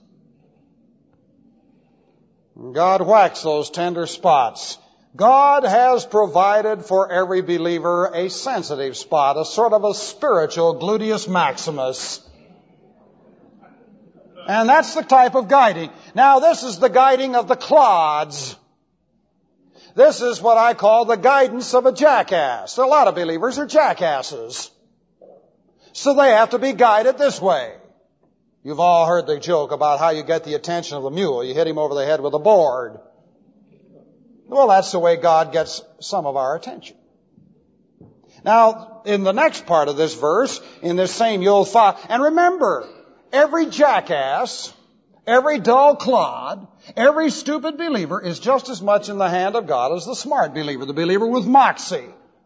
God whacks those tender spots. God has provided for every believer a sensitive spot, a sort of a spiritual gluteus maximus. And that's the type of guiding. Now this is the guiding of the clods. This is what I call the guidance of a jackass. A lot of believers are jackasses. So they have to be guided this way. You've all heard the joke about how you get the attention of the mule. You hit him over the head with a board. Well, that's the way God gets some of our attention. Now, in the next part of this verse, in this same you'll find, and remember, every jackass, every dull clod, every stupid believer is just as much in the hand of God as the smart believer, the believer with moxie.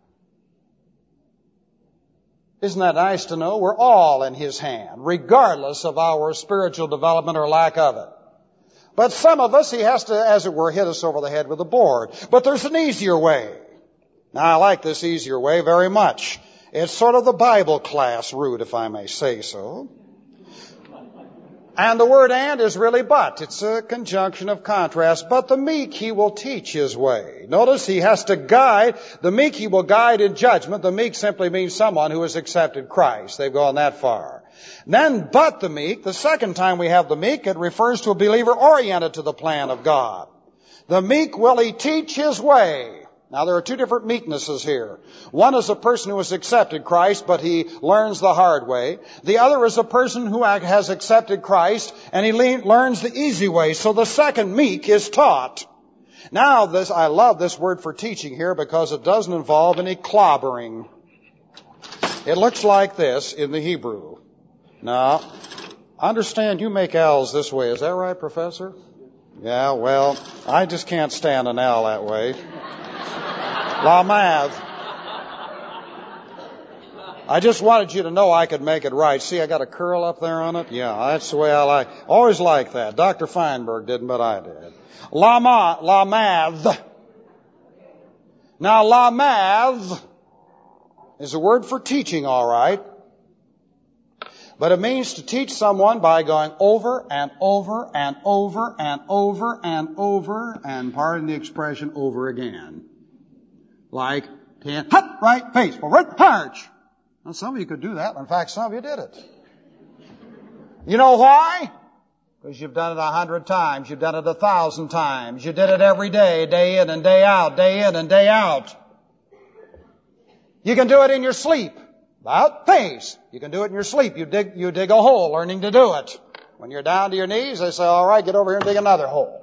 Isn't that nice to know? We're all in His hand, regardless of our spiritual development or lack of it. But some of us, He has to, as it were, hit us over the head with a board. But there's an easier way. Now, I like this easier way very much. It's sort of the Bible class route, if I may say so. And the word and is really but. It's a conjunction of contrast. But the meek He will teach His way. Notice He has to guide. The meek He will guide in judgment. The meek simply means someone who has accepted Christ. They've gone that far. Then, but the meek, the second time we have the meek, it refers to a believer oriented to the plan of God. The meek will He teach His way. Now, there are two different meeknesses here. One is a person who has accepted Christ, but he learns the hard way. The other is a person who has accepted Christ, and he le- learns the easy way. So the second meek is taught. Now, this, I love this word for teaching here because it doesn't involve any clobbering. It looks like this in the Hebrew. Now, understand you make L's this way. Is that right, Professor? Yeah, well, I just can't stand an L that way. Lamav. I just wanted you to know I could make it right. See, I got a curl up there on it. Yeah, that's the way I like. Always like that. Doctor Feinberg didn't, but I did. Lama, lamav. Now, lamav is a word for teaching, all right. But it means to teach someone by going over and over and over and over and over and, pardon the expression, over again. Like, ten, hut, right, face, forward, march. Now, some of you could do that. In fact, some of you did it. You know why? Because you've done it a hundred times. You've done it a thousand times. You did it every day, day in and day out, day in and day out. You can do it in your sleep. About face. You can do it in your sleep. You dig, you dig a hole learning to do it. When you're down to your knees, they say, all right, get over here and dig another hole.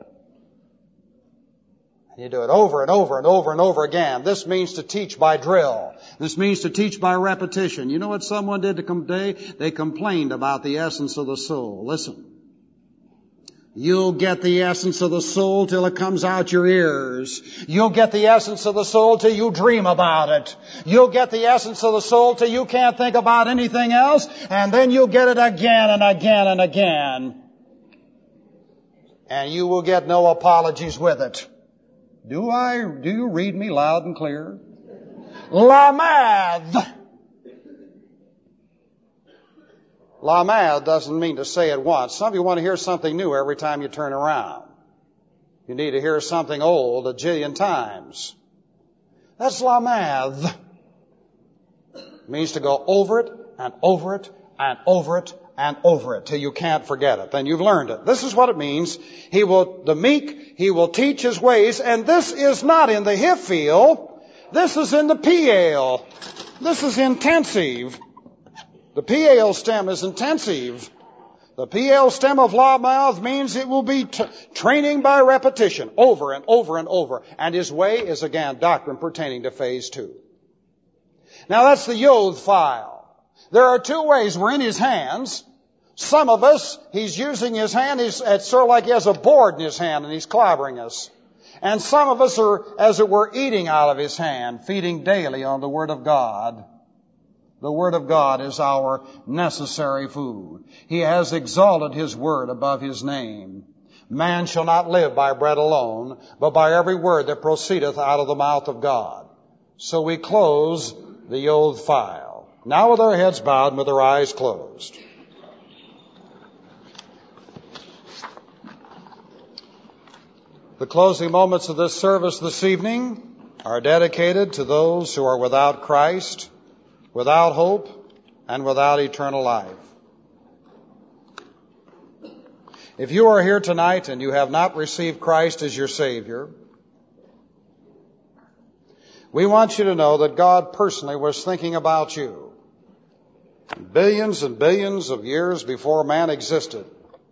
You do it over and over and over and over again. This means to teach by drill. This means to teach by repetition. You know what someone did today? They complained about the essence of the soul. Listen. You'll get the essence of the soul till it comes out your ears. You'll get the essence of the soul till you dream about it. You'll get the essence of the soul till you can't think about anything else. And then you'll get it again and again and again. And you will get no apologies with it. Do I, do you read me loud and clear? Lamad. Lamad doesn't mean to say it once. Some of you want to hear something new every time you turn around. You need to hear something old a jillion times. That's lamad. It means to go over it and over it and over it and over it till you can't forget it. Then you've learned it. This is what it means. He will, the meek, He will teach His ways, and this is not in the Hiphil. This is in the Piel. This is intensive. The Piel stem is intensive. The Piel stem of Lamad means it will be t- training by repetition, over and over and over. And His way is again doctrine pertaining to phase two. Now that's the Yod file. There are two ways. We're in His hands. Some of us, He's using His hand. He's, it's sort of like He has a board in His hand and He's clobbering us. And some of us are, as it were, eating out of His hand, feeding daily on the Word of God. The Word of God is our necessary food. He has exalted His Word above His name. Man shall not live by bread alone, but by every word that proceedeth out of the mouth of God. So we close the Yod file. Now with our heads bowed and with our eyes closed. The closing moments of this service this evening are dedicated to those who are without Christ, without hope, and without eternal life. If you are here tonight and you have not received Christ as your Savior, we want you to know that God personally was thinking about you. Billions and billions of years before man existed,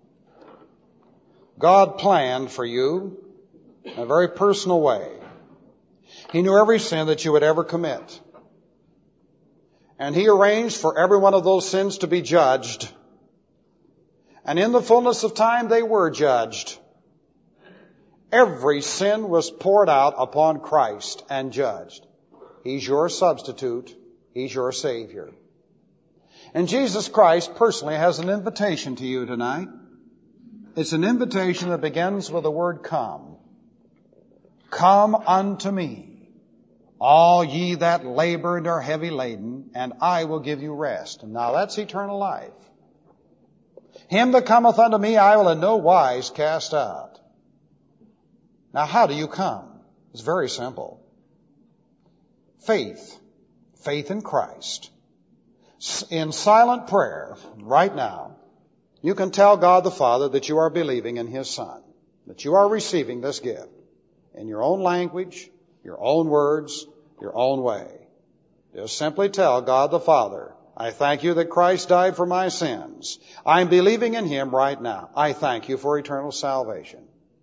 God planned for you in a very personal way. He knew every sin that you would ever commit. And He arranged for every one of those sins to be judged. And in the fullness of time, they were judged. Every sin was poured out upon Christ and judged. He's your substitute. He's your Savior. And Jesus Christ personally has an invitation to you tonight. It's an invitation that begins with the word come. Come unto me, all ye that labor and are heavy laden, and I will give you rest. And now that's eternal life. Him that cometh unto me, I will in no wise cast out. Now how do you come? It's very simple. Faith. Faith in Christ. In silent prayer, right now, you can tell God the Father that you are believing in His Son, that you are receiving this gift. In your own language, your own words, your own way. Just simply tell God the Father, I thank you that Christ died for my sins. I'm believing in Him right now. I thank you for eternal salvation.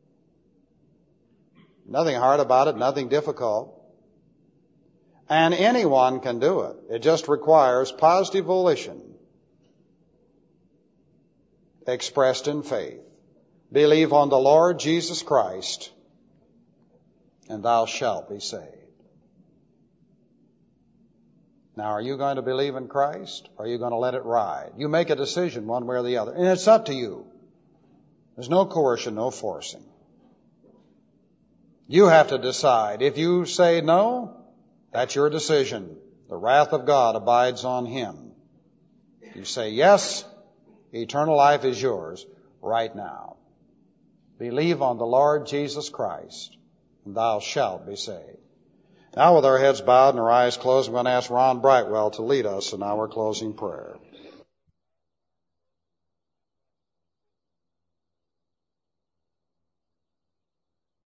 Nothing hard about it, nothing difficult. And anyone can do it. It just requires positive volition expressed in faith. Believe on the Lord Jesus Christ, and thou shalt be saved. Now, are you going to believe in Christ, or are you going to let it ride? You make a decision one way or the other, and it's up to you. There's no coercion, no forcing. You have to decide. If you say no, that's your decision. The wrath of God abides on him. If you say yes, eternal life is yours right now. Believe on the Lord Jesus Christ, and thou shalt be saved. Now with our heads bowed and our eyes closed, I'm going to ask Ron Brightwell to lead us in our closing prayer.